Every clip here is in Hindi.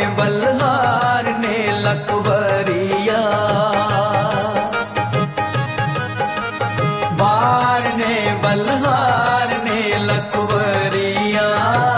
बल्हार ने लखबरिया, बार ने बल्हार ने लखबरिया।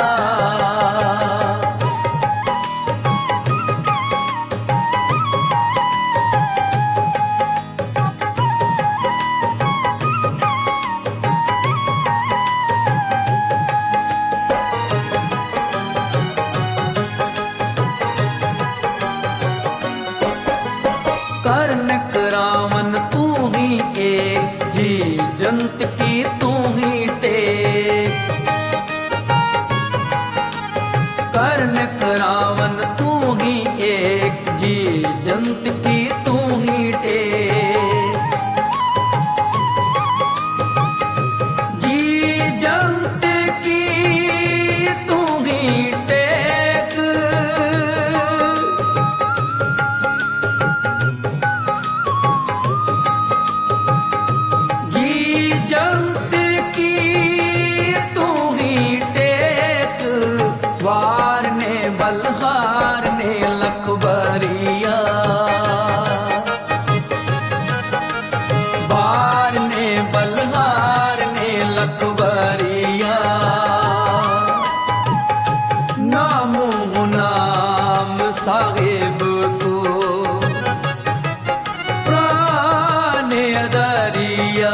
कर्ण करावन तू ही एक, जी जंत की तू ही टेक। कर्ण करावन तू ही एक, जी जंत की तू ही टेक। जी जंत की तू ही टेक, जंत की तू ही टेक। वार ने बल्हार ने लखबरिया, बार ने बल्हार ने लखबरिया। नामो नाम साहिब को प्राण अदरिया,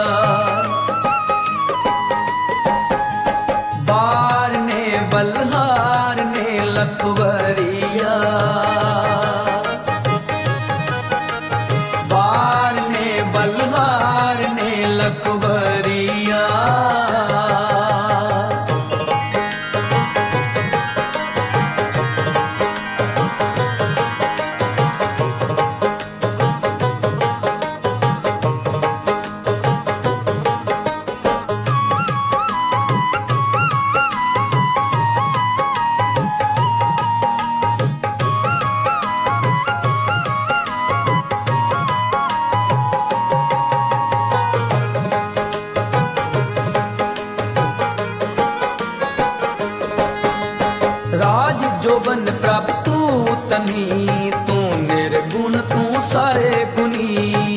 बार ने बल्हार ने लखबरिया, बार ने बल्हार ने लखबरिया। राज जोबन प्रभ तू तनी, तू निर्गुण तू सारे गुनी।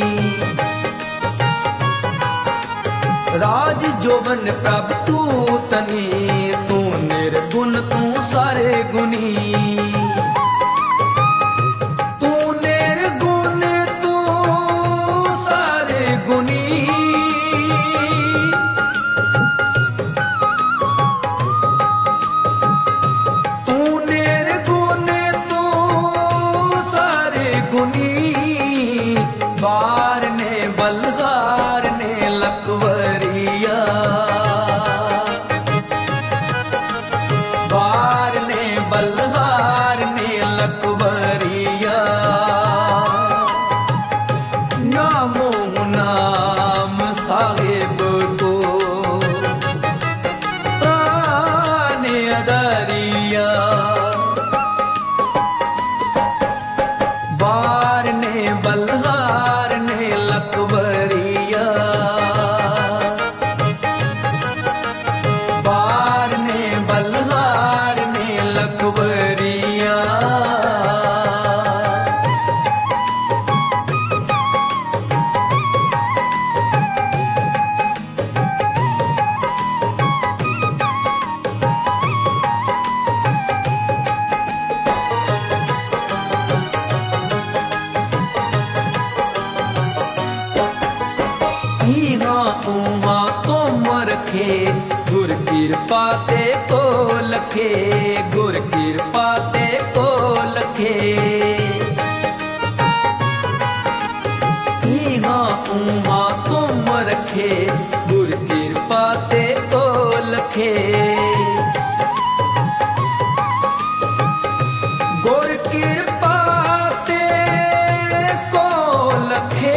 राज जोबन प्रभ तू तनी, तू निर्गुण तू सारे गुनी। तू निर्गुण तू सारे गुनी, बार ने बल्हार ने लखबरिया, बार ने बल्हार ने लखबरिया। नामो नाम साहिब को प्राण अदरिया, बार ने बल्हार ने लखबरिया, बार ने बल्हार ने लखबरिया। ऊहा तुम रखे, गुर कृपा ते को लखे, गुर कृपा ते को लखे। ऊहा तुम रखे, गुर कृपा ते को लखे। गुर कृपा ते को लखे,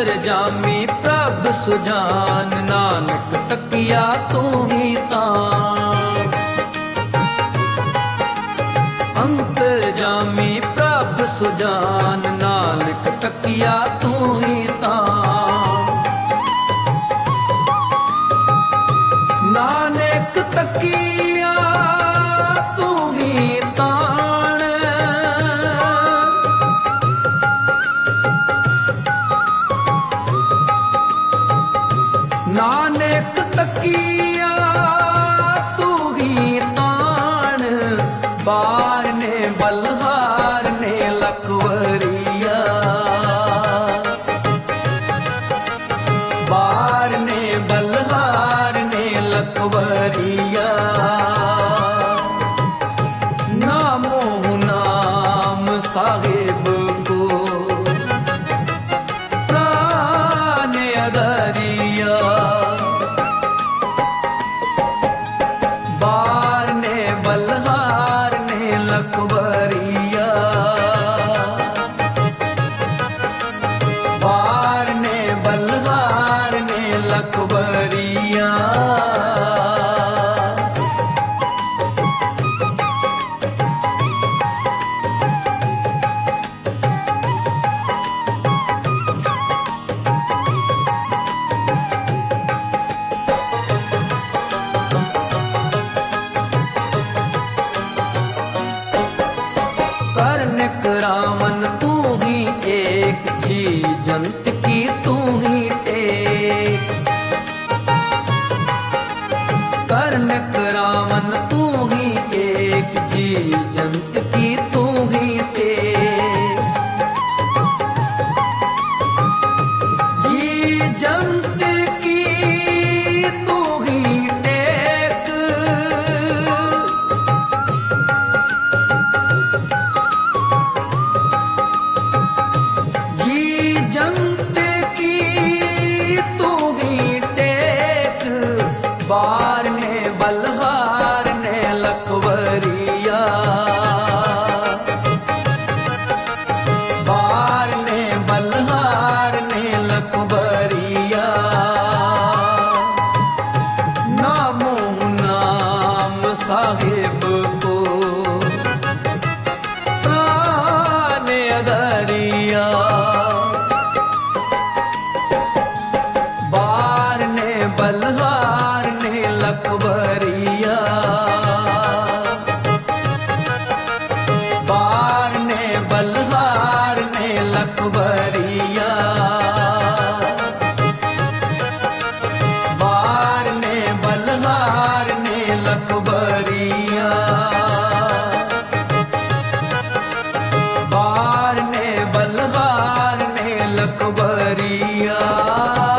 अंतरजामी प्रभ सुजान, नानक तकिया तू ही तान। अंतरजामी प्रभ सुजान, नानक तकिया तू ही तान। नानक तकिया तू ही तान, नानक तकिया तू ही तान। बार ने बलहार ने लखवरिया, बार ने बलहार ने लखवरिया। नामो नाम साहिब को प्राण अदरिया, बार ने बलहार ने लखवरिया, बार ने बलहार ने लखवरिया। कर्णक रावण तू ही एक, जी जंत की तू ही टेक। कर्णक रावण तू ही एक, जी जंत की तू ही टेक। जी जंत की तू ही टेक, जी जंत की तू ही टेक। बार ने बलहार ने लखवरिया, बार ने बलहार ने लखवरिया। नामो नाम साहिब को प्राण अदरिया, बार ने बलहार ने लखवरिया, बार ने बलहार ने लखवरिया, बार ने बलहार ने लखवरिया, बार ने बलहार ने लखवरिया।